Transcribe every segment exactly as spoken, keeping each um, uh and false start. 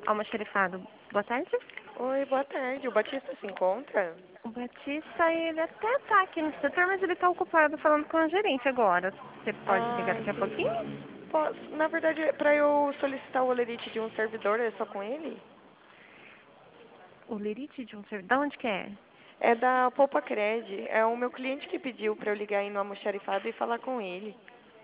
Almoxarifado, boa tarde. Oi, boa tarde. O Batista se encontra? O Batista, ele até tá aqui no setor, mas ele tá ocupado falando com a gerente agora. Você pode ligar Ah, daqui a pouquinho? entendi. Posso, na verdade, para eu solicitar o olerite de um servidor, é só com ele? O lerite de um servidor. Da onde que é? É da Poupa Cred. É o meu cliente que pediu para eu ligar aí no almoxarifado e falar com ele.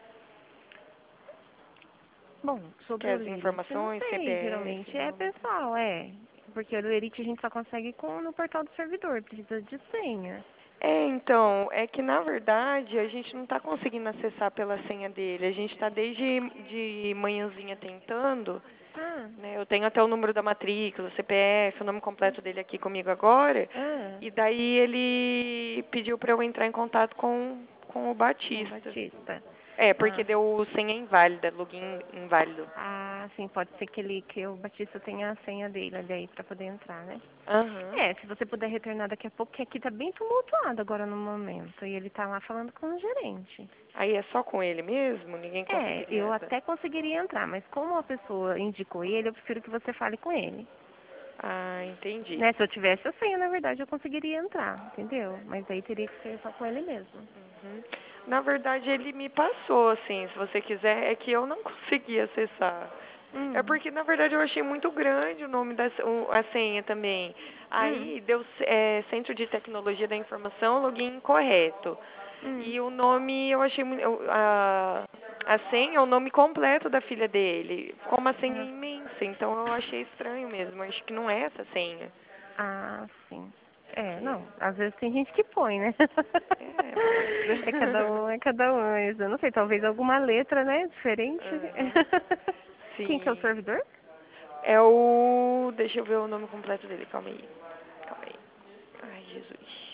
Bom, sobre Quer o as lerite, não informações, sei, C P F, geralmente é nome. pessoal, é. Porque o lerite a gente só consegue com, no portal do servidor, precisa de senha. É, então, é que na verdade a gente não está conseguindo acessar pela senha dele. A gente está desde de manhãzinha tentando, Ah, né? Eu tenho até o número da matrícula, o C P F, o nome completo dele aqui comigo agora. ah, E daí ele pediu para eu entrar em contato com, com o com o Batista. Batista. É, porque Ah, deu senha inválida, login inválido. ah, sim, pode ser que ele, que o Batista tenha a senha dele ali aí pra poder entrar, né? Aham. É, se você puder retornar daqui a pouco, que aqui tá bem tumultuado agora no momento. E ele tá lá falando com o gerente. Aí é só com ele mesmo? Ninguém É, eu conseguiria dar. até conseguiria entrar, mas como a pessoa indicou ele, eu prefiro que você fale com ele. Ah, entendi. Né, se eu tivesse a senha, na verdade, eu conseguiria entrar, entendeu? Mas aí teria que ser só com ele mesmo. Uhum. Na verdade, ele me passou, assim, se você quiser, é que eu não consegui acessar. É Hum, porque, na verdade, eu achei muito grande o nome da o- a senha também. hum, Aí deu é, Centro de Tecnologia da Informação, login incorreto. hum. E o nome, eu achei muito. eu- A, a senha é o nome completo da filha dele. Ficou uma senha Ah, imensa, então eu achei estranho mesmo. Acho que não é essa senha. ah, sim. É, Que não, às vezes tem gente que põe, né? é, mas. É cada um, é cada um, mas eu não sei, talvez alguma letra, né, diferente. Aham. Quem que é o Sim. servidor? É o. Deixa eu ver o nome completo dele, calma aí. Calma aí. Ai, Jesus.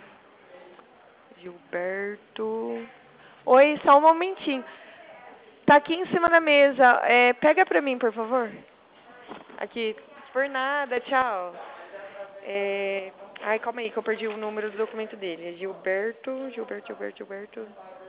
Gilberto. Oi, só um momentinho. Tá aqui em cima da mesa. É, pega pra mim, por favor. Aqui. Por nada, tchau. É... Ai, calma aí que eu perdi o número do documento dele. É Gilberto, Gilberto, Gilberto, Gilberto.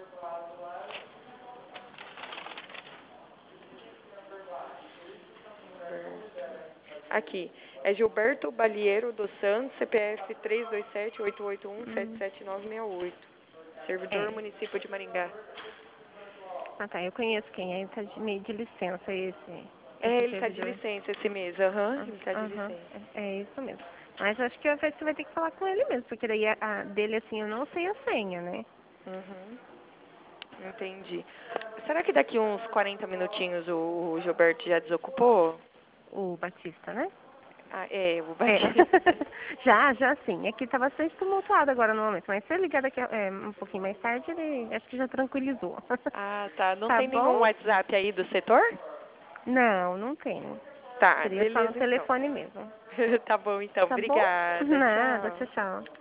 Aqui. É Gilberto Balieiro dos Santos, C P F três dois sete, oito oito um, sete Hum, sete nove seis oito. Servidor é. Município de Maringá. Ah, tá, eu conheço quem é, ele tá de meio de licença, esse, É, esse ele tá de servidor. licença esse mês, aham, Ah, ele tá de aham, licença. é, é isso mesmo. Mas acho que você vai ter que falar com ele mesmo, porque daí a, a dele, assim, eu não sei a senha, né? Uhum, entendi. Será que daqui uns quarenta minutinhos o, o Gilberto já desocupou? O Batista, né? Ah, é, eu vou É, bater. já, já sim. É que tá bastante tumultuado agora no momento, mas se eu ligar daqui a, é, um pouquinho mais tarde, ele acho que já tranquilizou. Ah, tá. Não Tá tem nenhum bom? WhatsApp aí do setor? Não, não tem. Tá, Seria só no beleza então. telefone mesmo. Tá bom então, Tá bom? obrigada. Nada, Tchau. tchau, tchau.